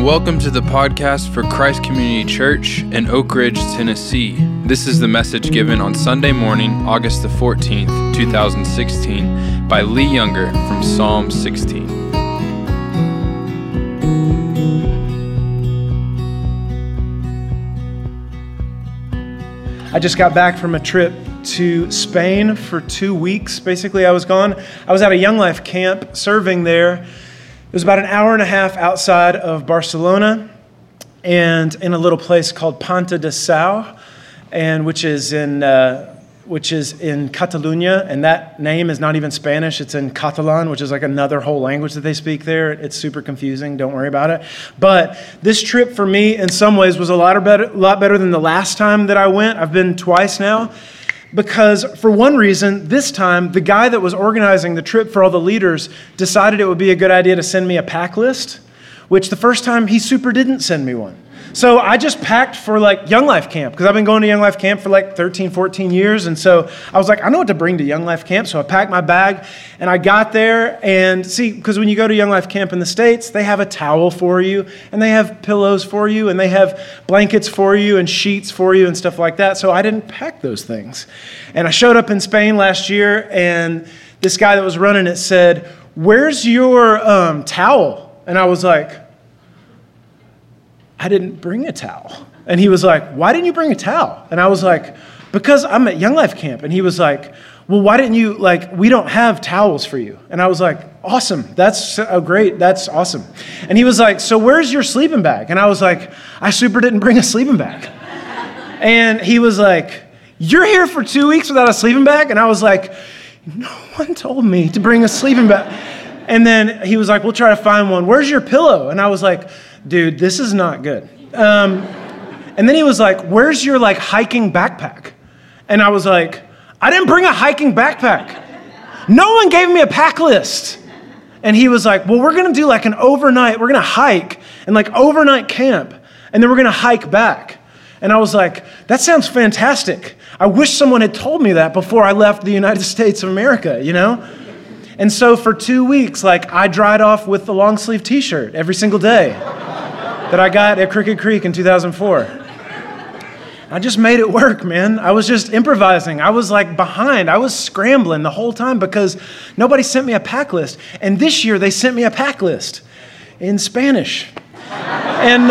Welcome to the podcast for Christ Community Church in Oak Ridge, Tennessee. This is the message given on Sunday morning, August the 14th, 2016, by Lee Younger from Psalm 16. I just got back from a trip to Spain for 2 weeks. Basically, I was gone. I was at a Young Life camp serving there. It was about an hour and a half outside of Barcelona and in a little place called Ponta de Sau, and which is in Catalonia, and that name is not even Spanish. It's in Catalan, which is like another whole language that they speak there. It's super confusing. Don't worry about it. But this trip for me, in some ways, was a lot better than the last time that I went. I've been twice now. Because for one reason, this time, the guy that was organizing the trip for all the leaders decided it would be a good idea to send me a pack list, which the first time he super didn't send me one. So I just packed for like Young Life Camp, because I've been going to Young Life Camp for like 13, 14 years. And so I was like, I know what to bring to Young Life Camp. So I packed my bag and I got there. And see, because when you go to Young Life Camp in the States, they have a towel for you and they have pillows for you and they have blankets for you and sheets for you and stuff like that. So I didn't pack those things. And I showed up in Spain last year and this guy that was running it said, "Where's your towel?" And I was like, I didn't bring a towel. And he was like, "Why didn't you bring a towel?" And I was like, "Because I'm at Young Life Camp." And he was like, "Well, why didn't you, we don't have towels for you." And I was like, "Awesome. That's great. That's awesome." And he was like, "So where's your sleeping bag?" And I was like, "I super didn't bring a sleeping bag." And he was like, "You're here for 2 weeks without a sleeping bag?" And I was like, "No one told me to bring a sleeping bag." And then he was like, "We'll try to find one. Where's your pillow?" And I was like, "Dude, this is not good." And then he was like, "Where's your hiking backpack?" And I was like, "I didn't bring a hiking backpack. No one gave me a pack list." And he was like, "Well, we're going to do an overnight, we're going to hike and overnight camp. And then we're going to hike back." And I was like, "That sounds fantastic. I wish someone had told me that before I left the United States of America, you know?" And so for 2 weeks, I dried off with the long sleeve t-shirt every single day that I got at Crooked Creek in 2004. I just made it work, man. I was just improvising. I was behind. I was scrambling the whole time because nobody sent me a pack list. And this year they sent me a pack list in Spanish. And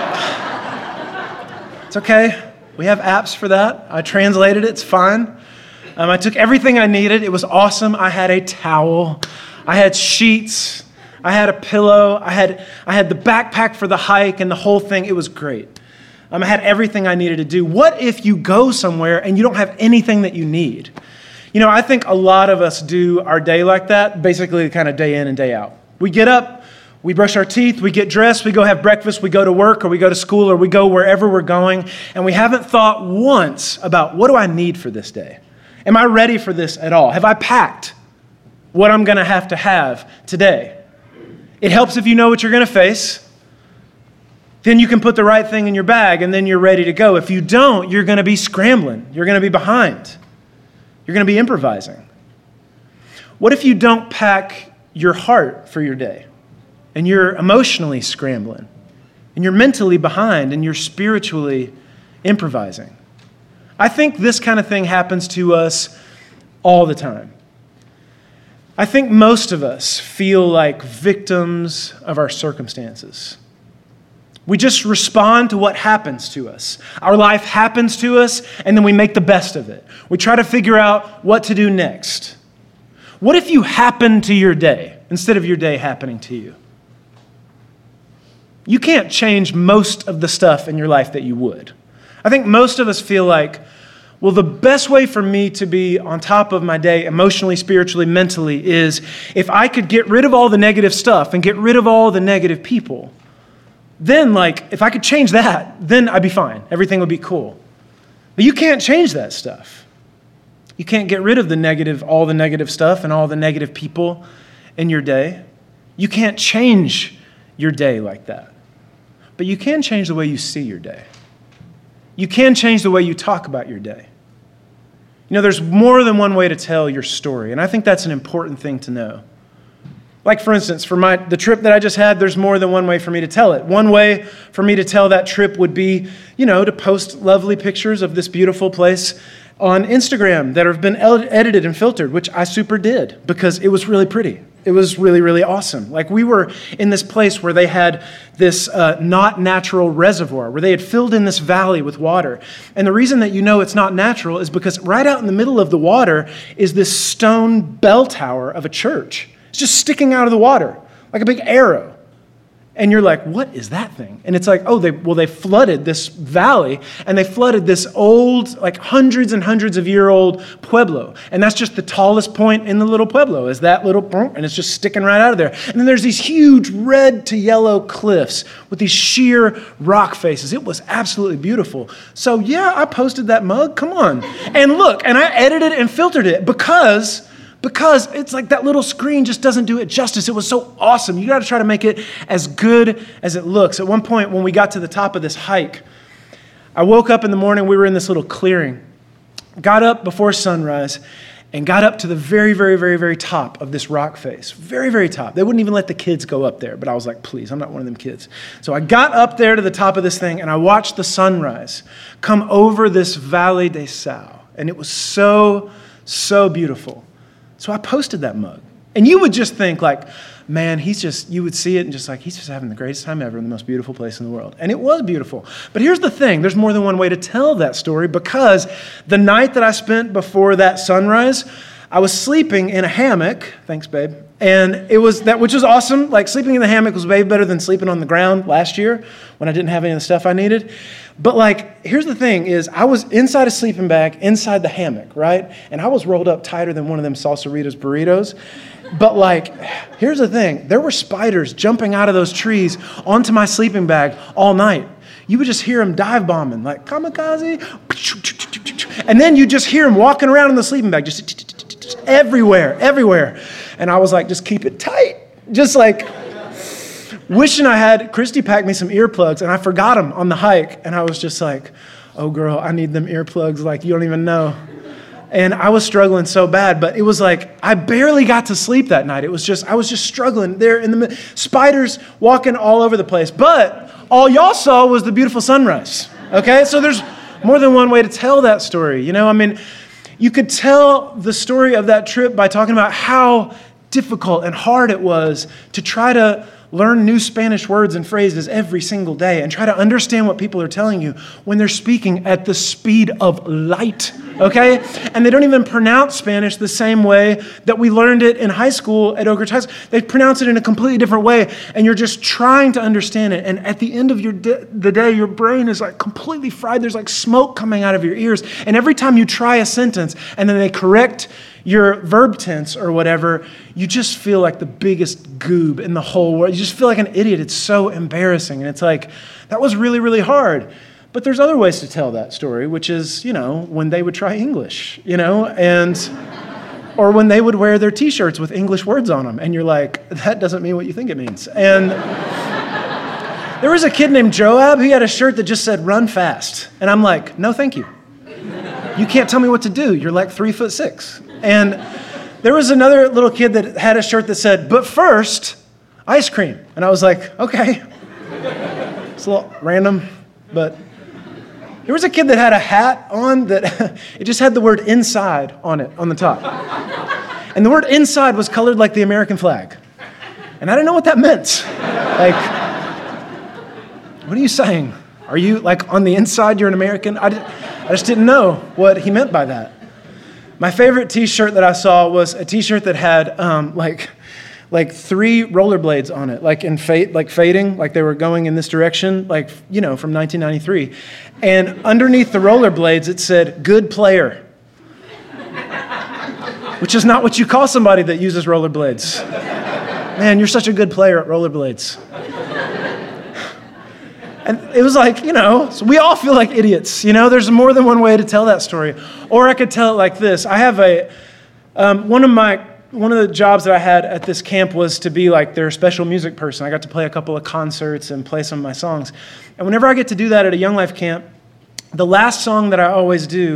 it's okay. We have apps for that. I translated it. It's fine. I took everything I needed. It was awesome. I had a towel. I had sheets. I had a pillow. I had the backpack for the hike and the whole thing. It was great. I had everything I needed to do. What if you go somewhere and you don't have anything that you need? I think a lot of us do our day like that, basically kind of day in and day out. We get up, we brush our teeth, we get dressed, we go have breakfast, we go to work or we go to school or we go wherever we're going, and we haven't thought once about, what do I need for this day? Am I ready for this at all? Have I packed what I'm going to have today? It helps if you know what you're going to face. Then you can put the right thing in your bag and then you're ready to go. If you don't, you're going to be scrambling. You're going to be behind. You're going to be improvising. What if you don't pack your heart for your day and you're emotionally scrambling and you're mentally behind and you're spiritually improvising? I think this kind of thing happens to us all the time. I think most of us feel like victims of our circumstances. We just respond to what happens to us. Our life happens to us, and then we make the best of it. We try to figure out what to do next. What if you happen to your day instead of your day happening to you? You can't change most of the stuff in your life that you would. I think most of us feel like, well, the best way for me to be on top of my day emotionally, spiritually, mentally is if I could get rid of all the negative stuff and get rid of all the negative people. Then, if I could change that, then I'd be fine. Everything would be cool. But you can't change that stuff. You can't get rid of all the negative stuff and all the negative people in your day. You can't change your day like that. But you can change the way you see your day. You can change the way you talk about your day. There's more than one way to tell your story, and I think that's an important thing to know. Like, for instance, for the trip that I just had, there's more than one way for me to tell it. One way for me to tell that trip would be, to post lovely pictures of this beautiful place on Instagram that have been edited and filtered, which I super did because it was really pretty. It was really, really awesome. Like, we were in this place where they had this not natural reservoir, where they had filled in this valley with water. And the reason that it's not natural is because right out in the middle of the water is this stone bell tower of a church. It's just sticking out of the water like a big arrow. And you're like, what is that thing? And it's like, they flooded this valley, and they flooded this old, like hundreds and hundreds of year old pueblo. And that's just the tallest point in the little pueblo, is that little, and it's just sticking right out of there. And then there's these huge red to yellow cliffs with these sheer rock faces. It was absolutely beautiful. So yeah, I posted that mug, come on. And look, and I edited and filtered it because it's like that little screen just doesn't do it justice. It was so awesome. You got to try to make it as good as it looks. At one point, when we got to the top of this hike, I woke up in the morning. We were in this little clearing, got up before sunrise, and got up to the very, very, very, very top of this rock face. Very, very top. They wouldn't even let the kids go up there, but I was like, please, I'm not one of them kids. So I got up there to the top of this thing, and I watched the sunrise come over this Valley de Sal, and it was so, so beautiful. So I posted that mug. And you would just think like, man, you would see it and just like, he's just having the greatest time ever in the most beautiful place in the world. And it was beautiful. But here's the thing. There's more than one way to tell that story, because the night that I spent before that sunrise, I was sleeping in a hammock. Thanks, babe. And it was that, which was awesome. Like, sleeping in the hammock was way better than sleeping on the ground last year when I didn't have any of the stuff I needed. But like, here's the thing is, I was inside a sleeping bag, inside the hammock, right? And I was rolled up tighter than one of them Salsaritas burritos. But like, here's the thing. There were spiders jumping out of those trees onto my sleeping bag all night. You would just hear them dive bombing, like kamikaze. And then you just hear them walking around in the sleeping bag, just everywhere. And I was like, just keep it tight. Just like wishing I had Christy pack me some earplugs, and I forgot them on the hike. And I was just like, oh girl, I need them earplugs like you don't even know. And I was struggling so bad, but it was like, I barely got to sleep that night. I was just struggling there in the spiders walking all over the place. But all y'all saw was the beautiful sunrise. Okay. So there's more than one way to tell that story. You could tell the story of that trip by talking about how difficult and hard it was to try to learn new Spanish words and phrases every single day and try to understand what people are telling you when they're speaking at the speed of light, okay? And they don't even pronounce Spanish the same way that we learned it in high school at Oak Ridge High School. They pronounce it in a completely different way, and you're just trying to understand it. And at the end of the day, your brain is like completely fried. There's like smoke coming out of your ears. And every time you try a sentence and then they correct your verb tense or whatever, you just feel like the biggest goob in the whole world. You just feel like an idiot. It's so embarrassing. And it's like, that was really, really hard. But there's other ways to tell that story, which is, when they would try English, or when they would wear their t-shirts with English words on them. And you're like, that doesn't mean what you think it means. And there was a kid named Joab. He had a shirt that just said, run fast. And I'm like, no, thank you. You can't tell me what to do. You're like 3'6". And there was another little kid that had a shirt that said, but first, ice cream. And I was like, okay. It's a little random, but there was a kid that had a hat on that it just had the word inside on it, on the top. And the word inside was colored like the American flag. And I didn't know what that meant. Like, what are you saying? Are you like on the inside, you're an American? I just didn't know what he meant by that. My favorite t-shirt that I saw was a t-shirt that had like 3 rollerblades on it, like in fading, like they were going in this direction, like, from 1993. And underneath the rollerblades, it said, good player. Which is not what you call somebody that uses rollerblades. Man, you're such a good player at rollerblades. And it was like, so we all feel like idiots. There's more than one way to tell that story. Or I could tell it like this. I have one of the jobs that I had at this camp was to be like their special music person. I got to play a couple of concerts and play some of my songs. And whenever I get to do that at a Young Life camp, the last song that I always do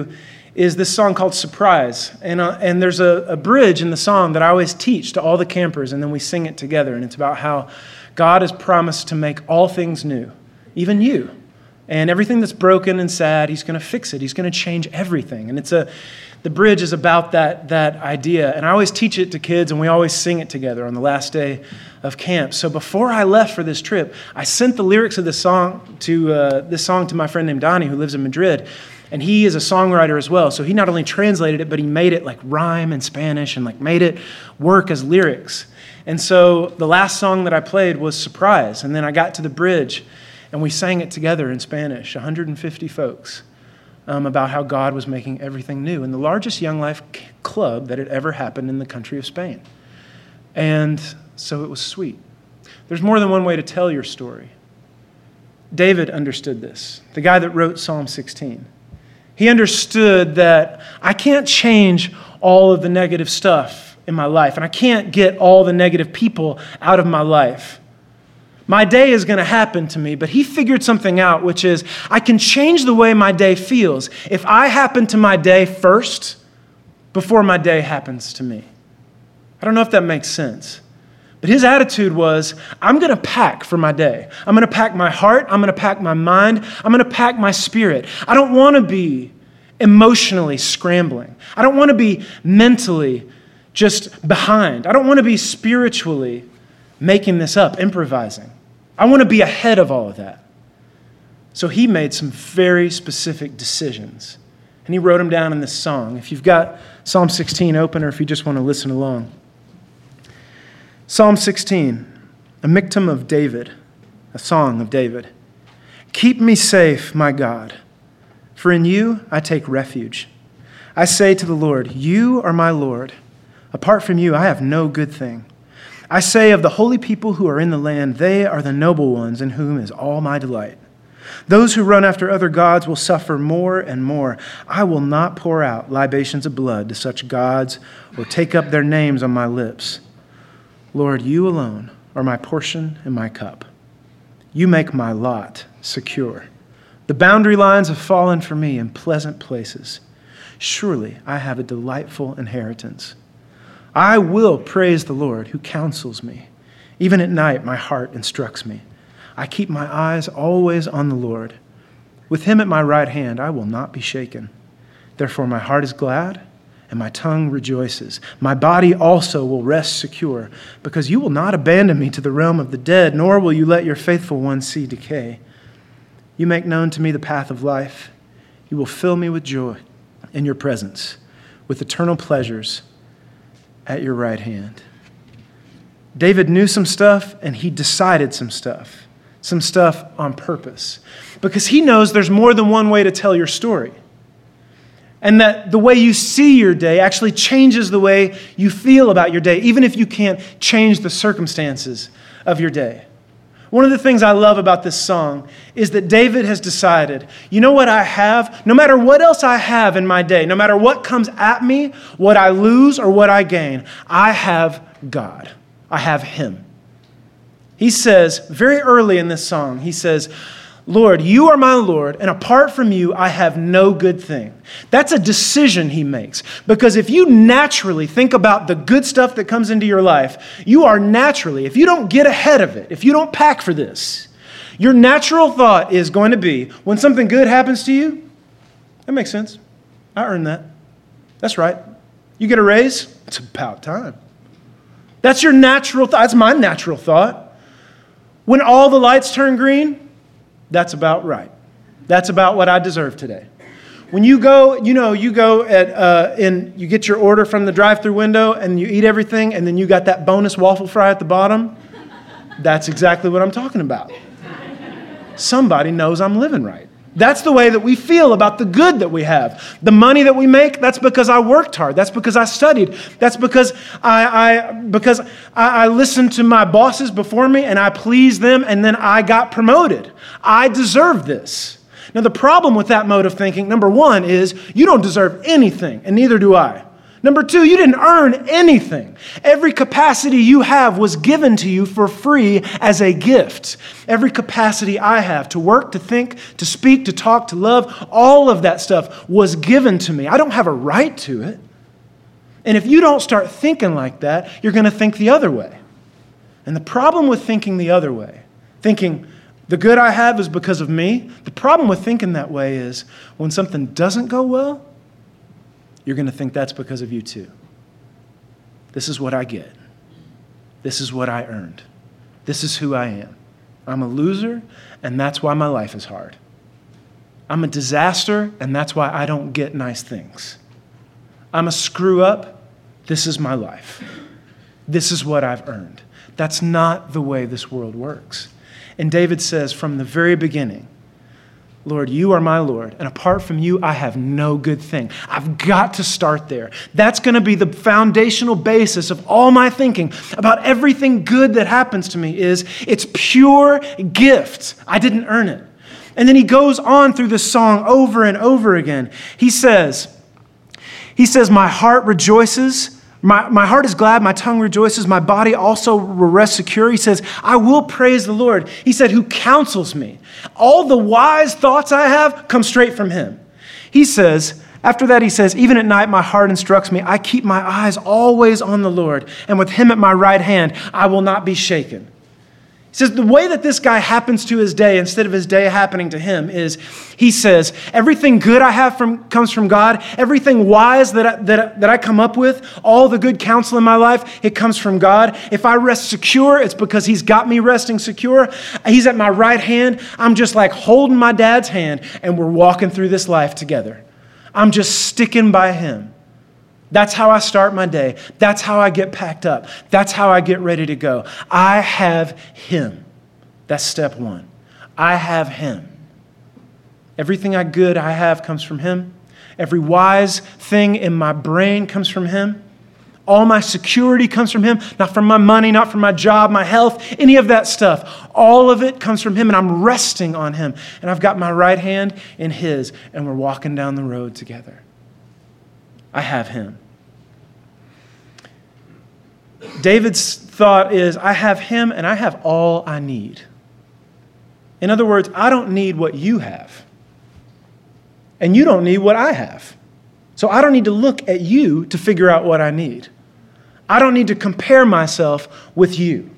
is this song called Surprise. And there's a bridge in the song that I always teach to all the campers, and then we sing it together. And it's about how God has promised to make all things new, even you. And everything that's broken and sad, He's going to fix it. He's going to change everything. And the bridge is about that idea. And I always teach it to kids, and we always sing it together on the last day of camp. So before I left for this trip, I sent the lyrics of this song to my friend named Donnie, who lives in Madrid. And he is a songwriter as well. So he not only translated it, but he made it like rhyme in Spanish and like made it work as lyrics. And so the last song that I played was Surprise. And then I got to the bridge and we sang it together in Spanish, 150 folks, about how God was making everything new in the largest Young Life club that had ever happened in the country of Spain. And so it was sweet. There's more than one way to tell your story. David understood this, the guy that wrote Psalm 16. He understood that I can't change all of the negative stuff in my life, and I can't get all the negative people out of my life. My day is going to happen to me, but he figured something out, which is I can change the way my day feels if I happen to my day first before my day happens to me. I don't know if that makes sense. But his attitude was, I'm going to pack for my day. I'm going to pack my heart. I'm going to pack my mind. I'm going to pack my spirit. I don't want to be emotionally scrambling. I don't want to be mentally just behind. I don't want to be spiritually making this up, improvising. I want to be ahead of all of that. So he made some very specific decisions. And he wrote them down in this song. If you've got Psalm 16 open or if you just want to listen along. Psalm 16, a miktam of David, a song of David. Keep me safe, my God, for in you I take refuge. I say to the Lord, you are my Lord. Apart from you, I have no good thing. I say of the holy people who are in the land, they are the noble ones in whom is all my delight. Those who run after other gods will suffer more and more. I will not pour out libations of blood to such gods or take up their names on my lips. Lord, you alone are my portion and my cup. You make my lot secure. The boundary lines have fallen for me in pleasant places. Surely I have a delightful inheritance. I will praise the Lord who counsels me. Even at night, my heart instructs me. I keep my eyes always on the Lord. With him at my right hand, I will not be shaken. Therefore, my heart is glad and my tongue rejoices. My body also will rest secure, because you will not abandon me to the realm of the dead, nor will you let your faithful one see decay. You make known to me the path of life. You will fill me with joy in your presence, with eternal pleasures at your right hand. David knew some stuff, and he decided some stuff on purpose, because he knows there's more than one way to tell your story. And that the way you see your day actually changes the way you feel about your day, even if you can't change the circumstances of your day. One of the things I love about this song is that David has decided, you know what I have? No matter what else I have in my day, no matter what comes at me, what I lose or what I gain, I have God. I have Him. He says, very early in this song, he says, Lord, you are my Lord, and apart from you, I have no good thing. That's a decision he makes. Because if you naturally think about the good stuff that comes into your life, you are naturally, if you don't get ahead of it, if you don't pack for this, your natural thought is going to be, when something good happens to you, that makes sense. I earned that. That's right. You get a raise, it's about time. That's your natural thought. That's my natural thought. When all the lights turn green, that's about right. That's about what I deserve today. When you go, you get your order from the drive-thru window and you eat everything and then you got that bonus waffle fry at the bottom, that's exactly what I'm talking about. Somebody knows I'm living right. That's the way that we feel about the good that we have. The money that we make, that's because I worked hard. That's because I studied. That's because I listened to my bosses before me and I pleased them and then I got promoted. I deserve this. Now the problem with that mode of thinking, number one, is you don't deserve anything and neither do I. Number two, you didn't earn anything. Every capacity you have was given to you for free as a gift. Every capacity I have to work, to think, to speak, to talk, to love, all of that stuff was given to me. I don't have a right to it. And if you don't start thinking like that, you're going to think the other way. And the problem with thinking the other way, thinking the good I have is because of me, the problem with thinking that way is when something doesn't go well, you're going to think that's because of you too. This is what I get. This is what I earned. This is who I am. I'm a loser, and that's why my life is hard. I'm a disaster, and that's why I don't get nice things. I'm a screw up. This is my life. This is what I've earned. That's not the way this world works. And David says from the very beginning, Lord, you are my Lord, and apart from you, I have no good thing. I've got to start there. That's going to be the foundational basis of all my thinking about everything good that happens to me is it's pure gift. I didn't earn it. And then he goes on through this song over and over again. He says, my heart rejoices. My heart is glad, my tongue rejoices, my body also will rest secure. He says, I will praise the Lord. He said, who counsels me. All the wise thoughts I have come straight from him. He says, after that he says, even at night my heart instructs me. I keep my eyes always on the Lord, and with him at my right hand, I will not be shaken. He says the way that this guy happens to his day instead of his day happening to him is, he says, everything good I have comes from God. Everything wise that I come up with, all the good counsel in my life, it comes from God. If I rest secure, it's because he's got me resting secure. He's at my right hand. I'm just like holding my dad's hand, and we're walking through this life together. I'm just sticking by him. That's how I start my day. That's how I get packed up. That's how I get ready to go. I have him. That's step one. I have him. Everything good I have comes from him. Every wise thing in my brain comes from him. All my security comes from him, not from my money, not from my job, my health, any of that stuff. All of it comes from him, and I'm resting on him. And I've got my right hand in his, and we're walking down the road together. I have him. David's thought is, I have him and I have all I need. In other words, I don't need what you have. And you don't need what I have. So I don't need to look at you to figure out what I need. I don't need to compare myself with you.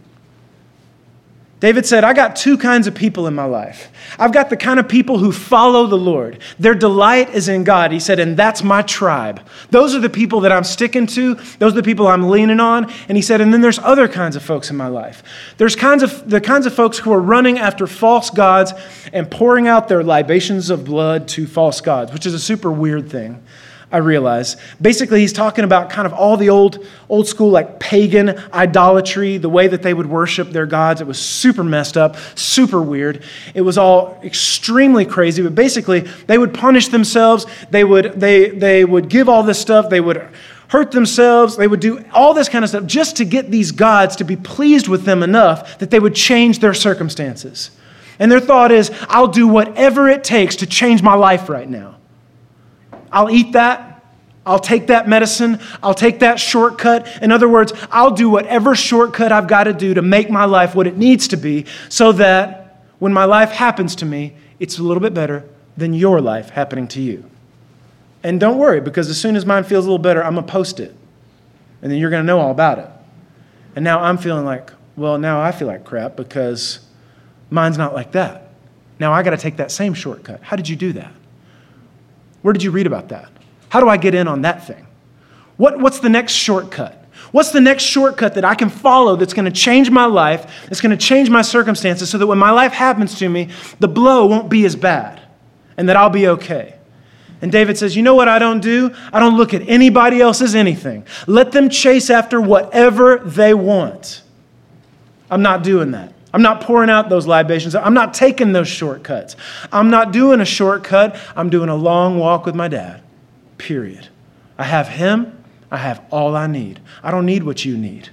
David said, I got two kinds of people in my life. I've got the kind of people who follow the Lord. Their delight is in God. He said, and that's my tribe. Those are the people that I'm sticking to. Those are the people I'm leaning on. And he said, and then there's other kinds of folks in my life. There's the kinds of folks who are running after false gods and pouring out their libations of blood to false gods, which is a super weird thing. I realize. Basically, he's talking about kind of all the old school like pagan idolatry, the way that they would worship their gods. It was super messed up, super weird. It was all extremely crazy, but basically they would punish themselves. They would give all this stuff. They would hurt themselves. They would do all this kind of stuff just to get these gods to be pleased with them enough that they would change their circumstances. And their thought is, I'll do whatever it takes to change my life right now. I'll eat that. I'll take that medicine. I'll take that shortcut. In other words, I'll do whatever shortcut I've got to do to make my life what it needs to be so that when my life happens to me, it's a little bit better than your life happening to you. And don't worry, because as soon as mine feels a little better, I'm going to post it. And then you're going to know all about it. And now I'm feeling like, well, now I feel like crap because mine's not like that. Now I got to take that same shortcut. How did you do that? Where did you read about that? How do I get in on that thing? What's the next shortcut? What's the next shortcut that I can follow that's going to change my life, that's going to change my circumstances so that when my life happens to me, the blow won't be as bad and that I'll be okay? And David says, you know what I don't do? I don't look at anybody else's anything. Let them chase after whatever they want. I'm not doing that. I'm not pouring out those libations. I'm not taking those shortcuts. I'm not doing a shortcut. I'm doing a long walk with my dad, period. I have him. I have all I need. I don't need what you need.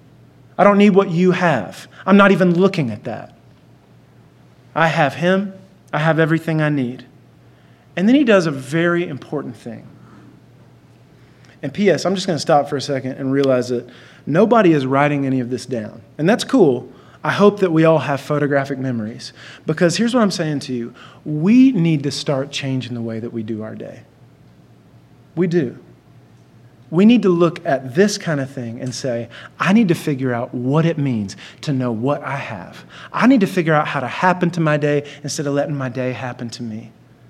I don't need what you have. I'm not even looking at that. I have him. I have everything I need. And then he does a very important thing. And P.S., I'm just going to stop for a second and realize that nobody is writing any of this down. And that's cool. I hope that we all have photographic memories. Because here's what I'm saying to you. We need to start changing the way that we do our day. We do. We need to look at this kind of thing and say, I need to figure out what it means to know what I have. I need to figure out how to happen to my day instead of letting my day happen to me.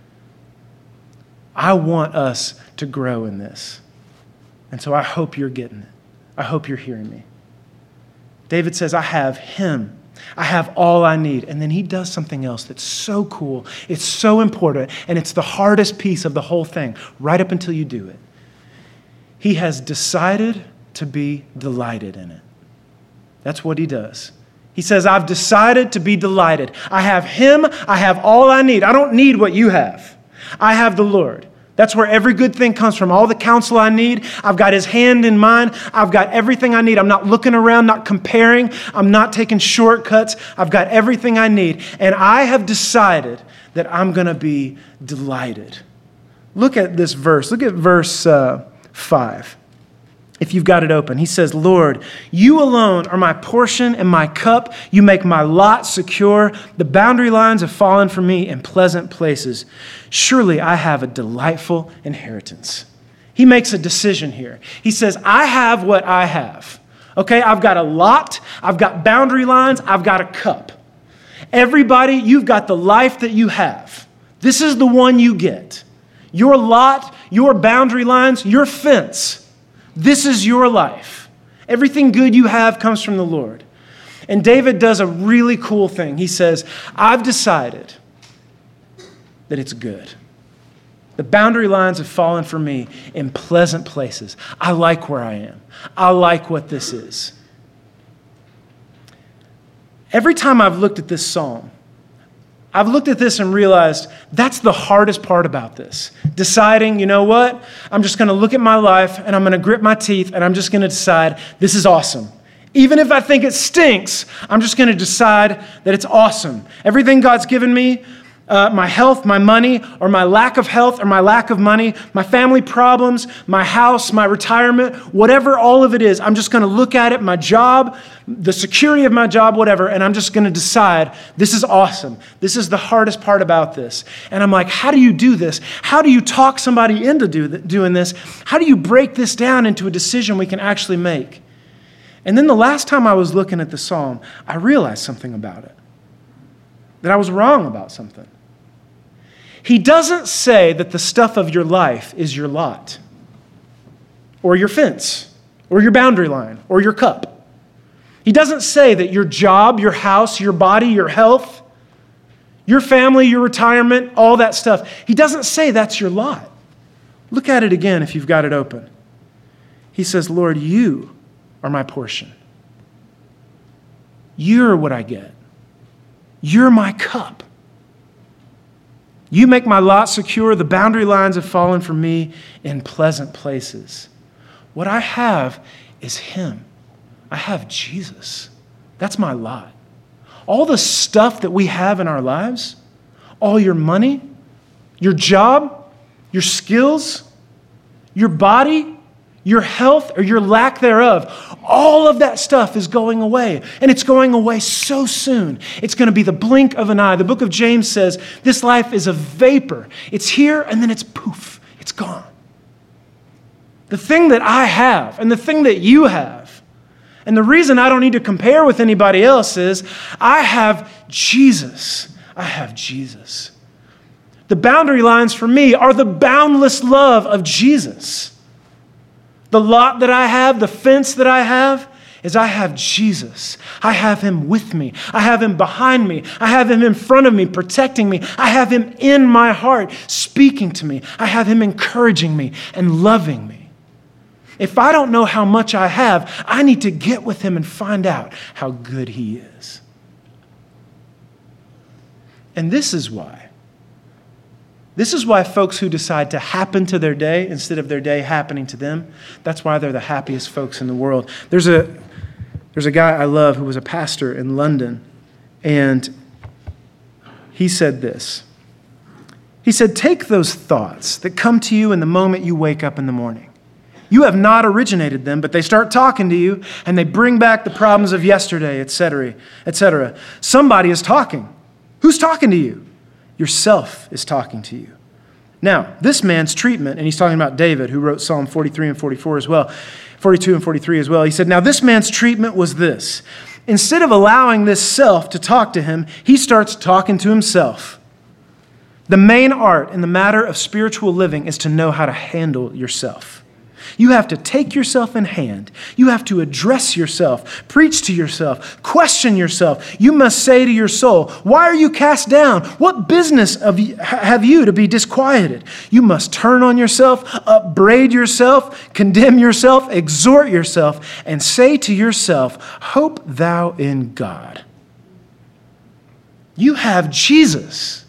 I want us to grow in this. And so I hope you're getting it. I hope you're hearing me. David says, I have him. I have all I need. And then he does something else that's so cool. It's so important. And it's the hardest piece of the whole thing, right up until you do it. He has decided to be delighted in it. That's what he does. He says, I've decided to be delighted. I have him. I have all I need. I don't need what you have. I have the Lord. That's where every good thing comes from. All the counsel I need, I've got his hand in mine. I've got everything I need. I'm not looking around, not comparing. I'm not taking shortcuts. I've got everything I need. And I have decided that I'm going to be delighted. Look at this verse. Look at verse 5. If you've got it open, he says, Lord, you alone are my portion and my cup. You make my lot secure. The boundary lines have fallen for me in pleasant places. Surely I have a delightful inheritance. He makes a decision here. He says, I have what I have. Okay, I've got a lot. I've got boundary lines. I've got a cup. Everybody, you've got the life that you have. This is the one you get. Your lot, your boundary lines, your fence. This is your life. Everything good you have comes from the Lord. And David does a really cool thing. He says, I've decided that it's good. The boundary lines have fallen for me in pleasant places. I like where I am. I like what this is. Every time I've looked at this psalm, I've looked at this and realized that's the hardest part about this. Deciding, you know what? I'm just going to look at my life and I'm going to grit my teeth and I'm just going to decide this is awesome. Even if I think it stinks, I'm just going to decide that it's awesome. Everything God's given me, my health, my money, or my lack of health or my lack of money, my family problems, my house, my retirement, whatever all of it is, I'm just going to look at it, my job, the security of my job, whatever, and I'm just going to decide this is awesome. This is the hardest part about this. And I'm like, how do you do this? How do you talk somebody into doing this? How do you break this down into a decision we can actually make? And then the last time I was looking at the psalm, I realized something about it, that I was wrong about something. He doesn't say that the stuff of your life is your lot, or your fence, or your boundary line, or your cup. He doesn't say that your job, your house, your body, your health, your family, your retirement, all that stuff. He doesn't say that's your lot. Look at it again if you've got it open. He says, Lord, you are my portion. You're what I get. You're my cup. You make my lot secure. The boundary lines have fallen for me in pleasant places. What I have is him. I have Jesus. That's my lot. All the stuff that we have in our lives, all your money, your job, your skills, your body, your health, or your lack thereof, all of that stuff is going away. And it's going away so soon. It's going to be the blink of an eye. The book of James says this life is a vapor. It's here and then it's poof. It's gone. The thing that I have and the thing that you have, and the reason I don't need to compare with anybody else is I have Jesus. I have Jesus. The boundary lines for me are the boundless love of Jesus. The lot that I have, the fence that I have, is I have Jesus. I have him with me. I have him behind me. I have him in front of me, protecting me. I have him in my heart, speaking to me. I have him encouraging me and loving me. If I don't know how much I have, I need to get with him and find out how good he is. And this is why folks who decide to happen to their day instead of their day happening to them, that's why they're the happiest folks in the world. There's a guy I love who was a pastor in London, and he said this. He said, take those thoughts that come to you in the moment you wake up in the morning. You have not originated them, but they start talking to you and they bring back the problems of yesterday, etc., etc. Somebody is talking. Who's talking to you? Yourself is talking to you. Now, this man's treatment, and he's talking about David, who wrote Psalm 43 and 44 as well, 42 and 43 as well. He said, now this man's treatment was this. Instead of allowing this self to talk to him, he starts talking to himself. The main art in the matter of spiritual living is to know how to handle yourself. You have to take yourself in hand. You have to address yourself, preach to yourself, question yourself. You must say to your soul, why are you cast down? What business have you to be disquieted? You must turn on yourself, upbraid yourself, condemn yourself, exhort yourself, and say to yourself, hope thou in God. You have Jesus.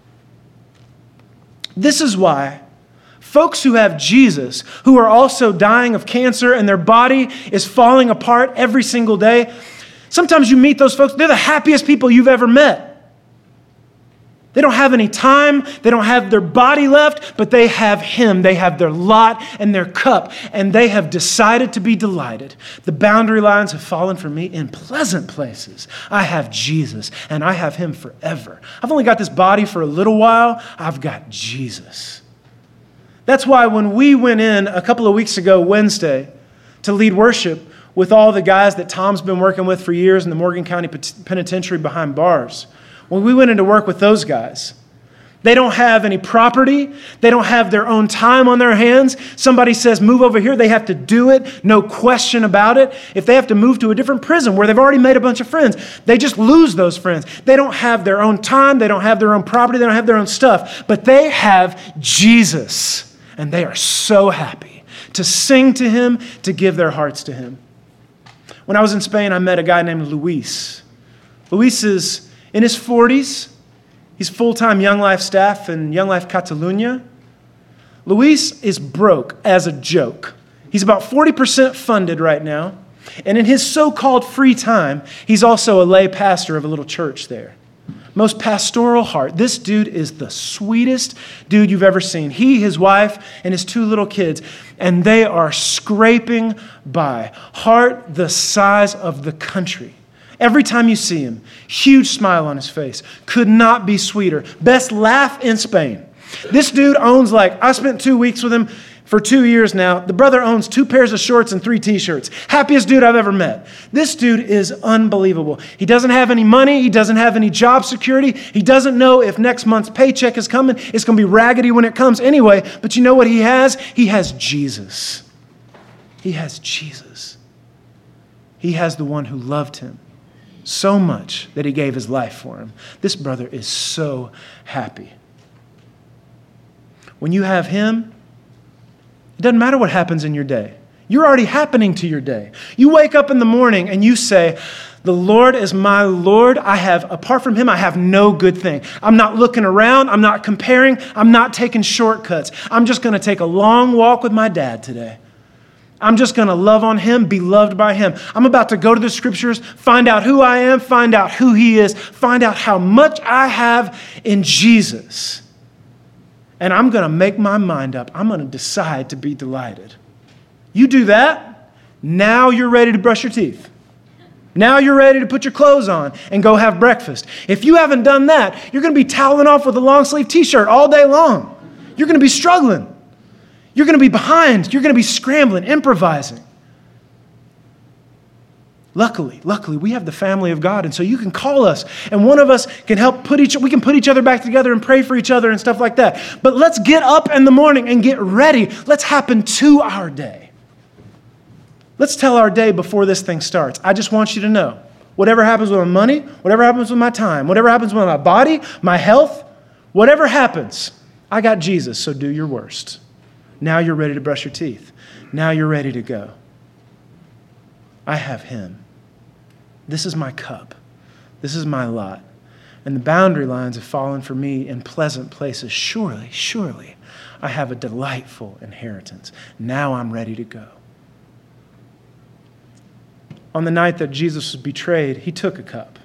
This is why folks who have Jesus, who are also dying of cancer and their body is falling apart every single day, sometimes you meet those folks, they're the happiest people you've ever met. They don't have any time, they don't have their body left, but they have Him. They have their lot and their cup, and they have decided to be delighted. The boundary lines have fallen for me in pleasant places. I have Jesus, and I have Him forever. I've only got this body for a little while. I've got Jesus. That's why when we went in a couple of weeks ago, Wednesday, to lead worship with all the guys that Tom's been working with for years in the Morgan County Penitentiary behind bars, when we went in to work with those guys, they don't have any property. They don't have their own time on their hands. Somebody says, move over here. They have to do it. No question about it. If they have to move to a different prison where they've already made a bunch of friends, they just lose those friends. They don't have their own time. They don't have their own property. They don't have their own stuff. But they have Jesus. And they are so happy to sing to Him, to give their hearts to Him. When I was in Spain, I met a guy named Luis. Luis is in his 40s. He's full-time Young Life staff in Young Life Catalunya. Luis is broke as a joke. He's about 40% funded right now. And in his so-called free time, he's also a lay pastor of a little church there. Most pastoral heart. This dude is the sweetest dude you've ever seen. He, his wife, and his 2 little kids, and they are scraping by. Heart the size of the country. Every time you see him, huge smile on his face. Could not be sweeter. Best laugh in Spain. This dude owns I spent 2 weeks with him for 2 years now. The brother owns 2 pairs of shorts and 3 t-shirts. Happiest dude I've ever met. This dude is unbelievable. He doesn't have any money. He doesn't have any job security. He doesn't know if next month's paycheck is coming. It's going to be raggedy when it comes anyway. But you know what he has? He has Jesus. He has Jesus. He has the one who loved him so much that he gave his life for him. This brother is so happy. When you have him, it doesn't matter what happens in your day. You're already happening to your day. You wake up in the morning and you say, the Lord is my Lord. Apart from Him, I have no good thing. I'm not looking around. I'm not comparing. I'm not taking shortcuts. I'm just going to take a long walk with my dad today. I'm just going to love on Him, be loved by Him. I'm about to go to the Scriptures, find out who I am, find out who He is, find out how much I have in Jesus. And I'm going to make my mind up. I'm going to decide to be delighted. You do that, now you're ready to brush your teeth. Now you're ready to put your clothes on and go have breakfast. If you haven't done that, you're going to be toweling off with a long sleeve t-shirt all day long. You're going to be struggling. You're going to be behind. You're going to be scrambling, improvising. Luckily, we have the family of God, and so you can call us, and one of us can help we can put each other back together and pray for each other and stuff like that. But let's get up in the morning and get ready. Let's happen to our day. Let's tell our day before this thing starts. I just want you to know, whatever happens with my money, whatever happens with my time, whatever happens with my body, my health, whatever happens, I got Jesus, so do your worst. Now you're ready to brush your teeth. Now you're ready to go. I have Him. This is my cup. This is my lot. And the boundary lines have fallen for me in pleasant places. Surely, I have a delightful inheritance. Now I'm ready to go. On the night that Jesus was betrayed, He took a cup.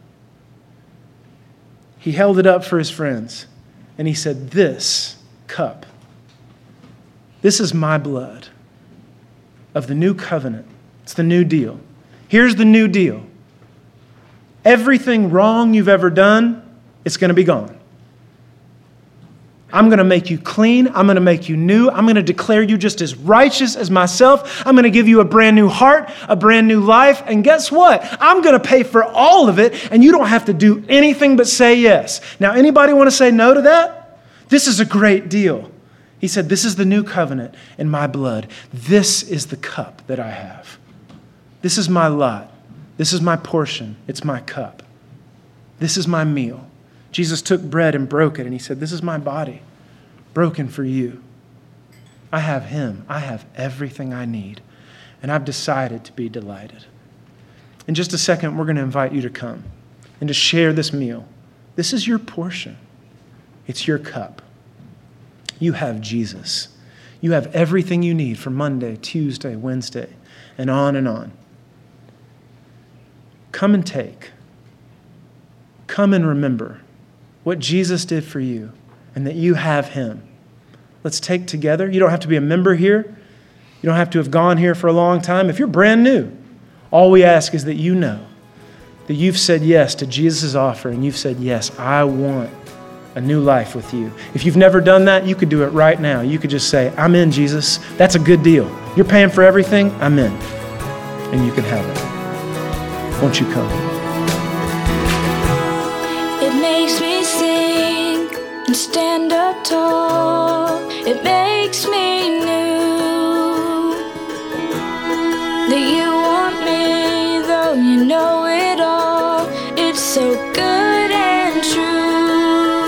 He held it up for His friends. And He said, this cup, this is my blood. of the new covenant. It's the new deal. Here's the new deal. Everything wrong you've ever done, it's going to be gone. I'm going to make you clean. I'm going to make you new. I'm going to declare you just as righteous as myself. I'm going to give you a brand new heart, a brand new life. And guess what? I'm going to pay for all of it, and you don't have to do anything but say yes. Now, anybody want to say no to that? This is a great deal. He said, this is the new covenant in my blood. This is the cup that I have. This is my lot. This is my portion. It's my cup. This is my meal. Jesus took bread and broke it, and he said, this is my body, broken for you. I have him. I have everything I need, and I've decided to be delighted. In just a second, we're going to invite you to come and to share this meal. This is your portion. It's your cup. You have Jesus. You have everything you need for Monday, Tuesday, Wednesday, and on and on. Come and take. Come and remember what Jesus did for you and that you have him. Let's take together. You don't have to be a member here. You don't have to have gone here for a long time. If you're brand new, all we ask is that you know that you've said yes to Jesus' offer and you've said, yes, I want a new life with you. If you've never done that, you could do it right now. You could just say, I'm in, Jesus. That's a good deal. You're paying for everything. I'm in. And you can have it. Won't you come? It makes me sing and stand up tall. It makes me new that you want me, though you know it all. It's so good and true.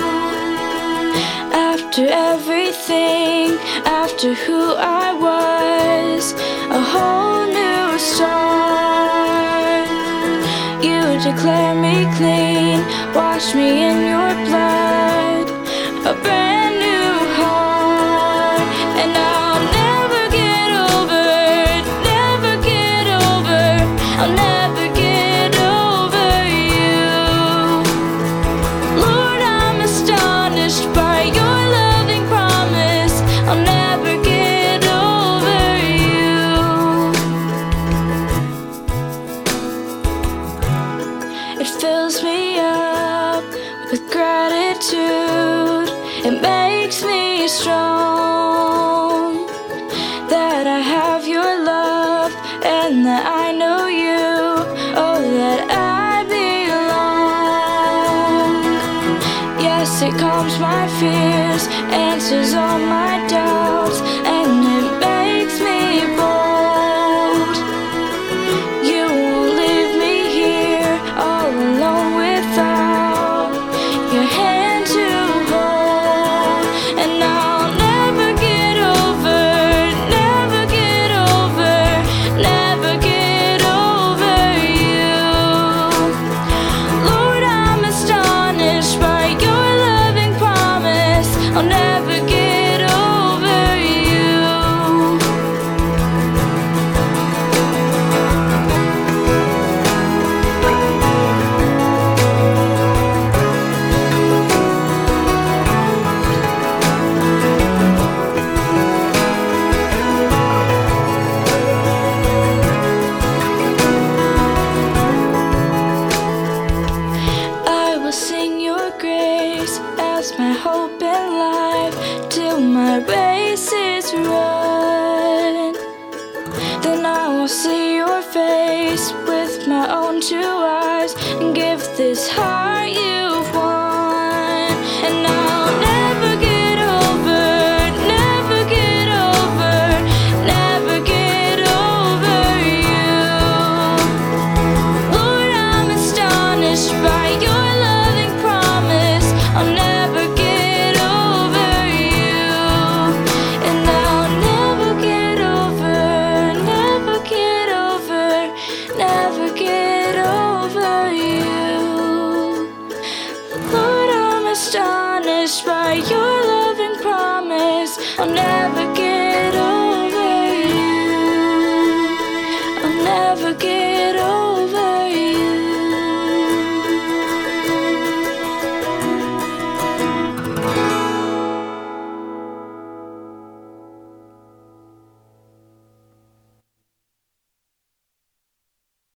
After everything, after who I was, a whole new start. You declare me clean, wash me in your blood, a brand new heart. And I'll never get over, never get over, I'll never get over you. Lord, I'm astonished by your loving promise, I'll never get over you. It fills me up with gratitude. It makes me strong that I have your love and that I know you. Oh, that I belong. Yes, it calms my fears, answers all my doubts, and it makes me bold. You won't leave me here all alone without your hand to hold. And I'll never get over, never get over, never get over you. Lord, I'm astonished by your loving promise, I'll never get over you. I will sing your grace as my hope in life till my race is run. Then I will see your face with my own two eyes and give this heart